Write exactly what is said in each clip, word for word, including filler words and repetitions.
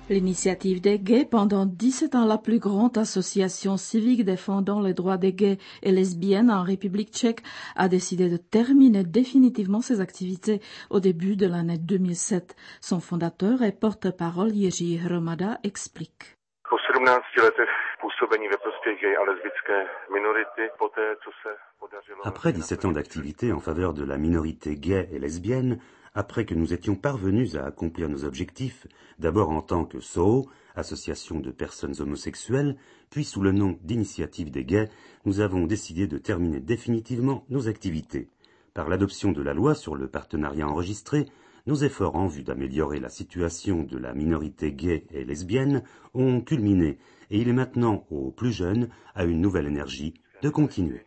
L'initiative des gays, pendant dix-sept ans la plus grande association civique défendant les droits des gays et lesbiennes en République tchèque, a décidé de terminer définitivement ses activités au début de l'année deux mille sept. Son fondateur et porte-parole Jiří Hromada explique. Après dix-sept ans d'activité en faveur de la minorité gay et lesbienne, après que nous étions parvenus à accomplir nos objectifs, d'abord en tant que S O H, Association de personnes homosexuelles, puis sous le nom d'Initiative des gays, nous avons décidé de terminer définitivement nos activités. Par l'adoption de la loi sur le partenariat enregistré, nos efforts en vue d'améliorer la situation de la minorité gay et lesbienne ont culminé, et il est maintenant aux plus jeunes, à une nouvelle énergie, de continuer.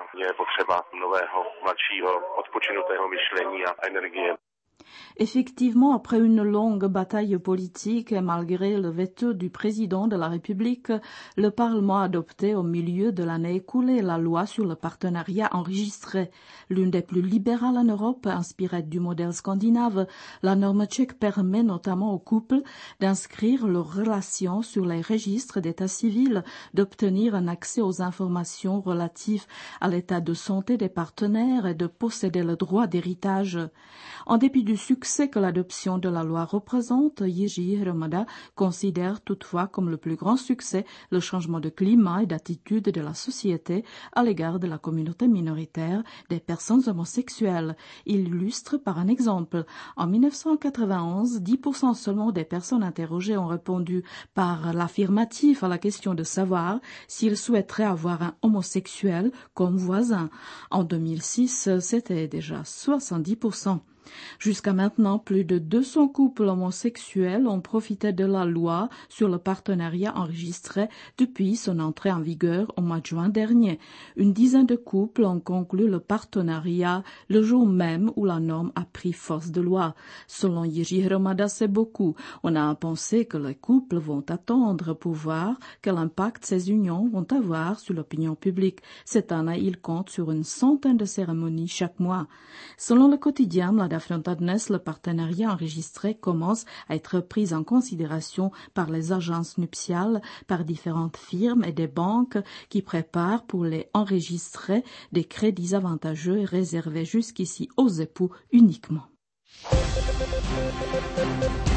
Effectivement, après une longue bataille politique et malgré le veto du président de la République, le Parlement a adopté au milieu de l'année écoulée la loi sur le partenariat enregistré. L'une des plus libérales en Europe, inspirée du modèle scandinave, la norme tchèque permet notamment aux couples d'inscrire leurs relations sur les registres d'état civil, d'obtenir un accès aux informations relatives à l'état de santé des partenaires et de posséder le droit d'héritage. En dépit du succès que l'adoption de la loi représente, Jiří Hromada considère toutefois comme le plus grand succès le changement de climat et d'attitude de la société à l'égard de la communauté minoritaire des personnes homosexuelles. Il illustre par un exemple. En mille neuf cent quatre-vingt-onze, dix pour cent seulement des personnes interrogées ont répondu par l'affirmatif à la question de savoir s'ils souhaiteraient avoir un homosexuel comme voisin. En deux mille six, c'était déjà soixante-dix pour cent. Jusqu'à maintenant, plus de deux cents couples homosexuels ont profité de la loi sur le partenariat enregistré depuis son entrée en vigueur au mois de juin dernier. Une dizaine de couples ont conclu le partenariat le jour même où la norme a pris force de loi. Selon Jiří Hromada, c'est beaucoup. On a pensé que les couples vont attendre pour voir quel impact ces unions vont avoir sur l'opinion publique. Cette année, il compte sur une centaine de cérémonies chaque mois. Selon le quotidien Mladá Fronta Dnes, le partenariat enregistré commence à être pris en considération par les agences nuptiales, par différentes firmes et des banques qui préparent pour les enregistrer des crédits avantageux et réservés jusqu'ici aux époux uniquement.